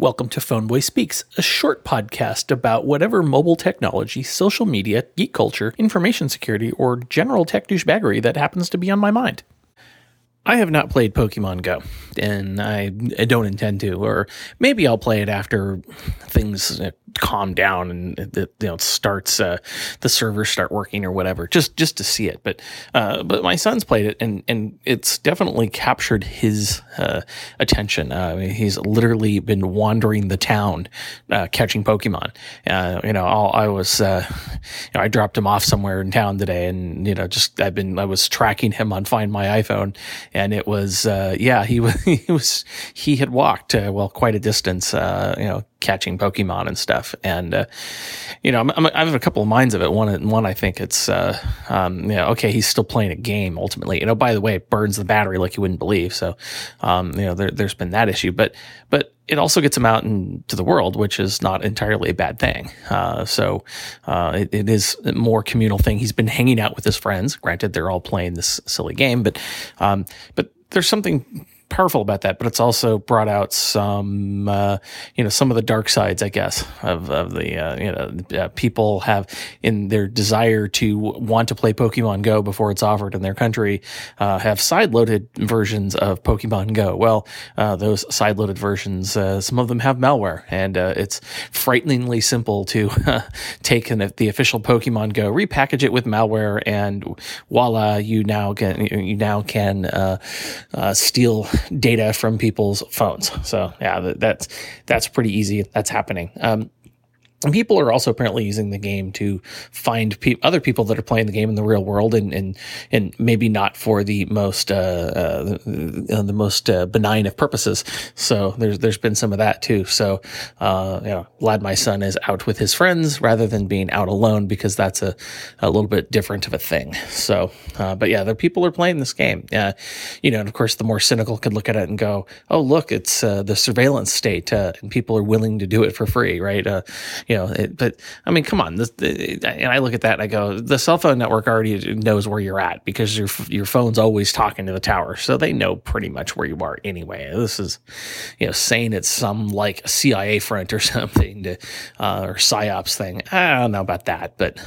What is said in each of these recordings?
Welcome to Phoneboy Speaks, a short podcast about whatever mobile technology, social media, geek culture, information security, or general tech douchebaggery that happens to be on my mind. I have not played Pokemon Go, and I don't intend to, or maybe I'll play it after things calm down and it starts the servers start working or whatever, just to see it. But my son's played it, and it's definitely captured his attention. He's literally been wandering the town catching Pokemon. I dropped him off somewhere in town today, and I was tracking him on Find My iPhone. And it was, he had walked, quite a distance, catching Pokemon and stuff. And, I have a couple of minds of it. One, I think it's, okay, he's still playing a game ultimately. By the way, it burns the battery like you wouldn't believe. So, there's been that issue, but it also gets him out into the world, which is not entirely a bad thing. It is a more communal thing. He's been hanging out with his friends. Granted, they're all playing this silly game, but there's something powerful about that, but it's also brought out some of the dark sides, I guess, of the people have in their desire to want to play Pokemon Go before it's offered in their country, have side-loaded versions of Pokemon Go. Well, those side-loaded versions, some of them have malware, and it's frighteningly simple to take the official Pokemon Go, repackage it with malware, and voila, you now can steal data from people's phones. So yeah, that's pretty easy. That's happening. And people are also apparently using the game to find other people that are playing the game in the real world, and maybe not for the most benign of purposes. So there's been some of that too. So glad my son is out with his friends rather than being out alone, because that's a little bit different of a thing. So, but yeah, the people are playing this game. And of course, the more cynical could look at it and go, "Oh, look, it's the surveillance state, and people are willing to do it for free, right?" But I mean, come on. And I look at that and I go, the cell phone network already knows where you're at, because your phone's always talking to the tower, so they know pretty much where you are anyway. This is, saying it's some like CIA front or something or psyops thing. I don't know about that, but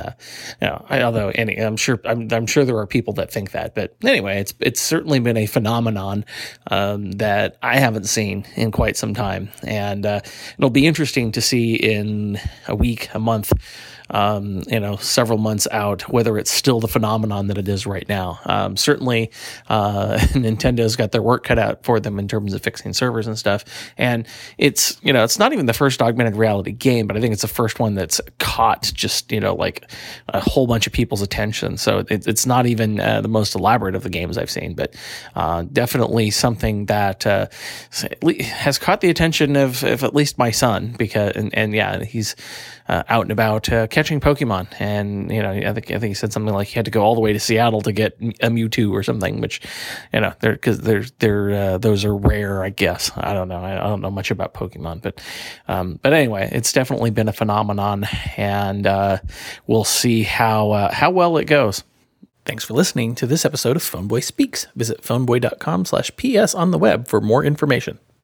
I'm sure there are people that think that. But anyway, it's certainly been a phenomenon that I haven't seen in quite some time, and it'll be interesting to see in a week, a month, several months out, whether it's still the phenomenon that it is right now. Certainly, Nintendo's got their work cut out for them in terms of fixing servers and stuff. And it's not even the first augmented reality game, but I think it's the first one that's caught just, like a whole bunch of people's attention. So it's not even the most elaborate of the games I've seen, but definitely something that has caught the attention of at least my son, because, he's out and about catching Pokemon, and I think he said something like he had to go all the way to Seattle to get a Mewtwo or something, which because those are rare, I guess. I don't know. I don't know much about Pokemon, but anyway, it's definitely been a phenomenon, and we'll see how well it goes. Thanks for listening to this episode of Phoneboy Speaks. Visit phoneboy.com/ps on the web for more information.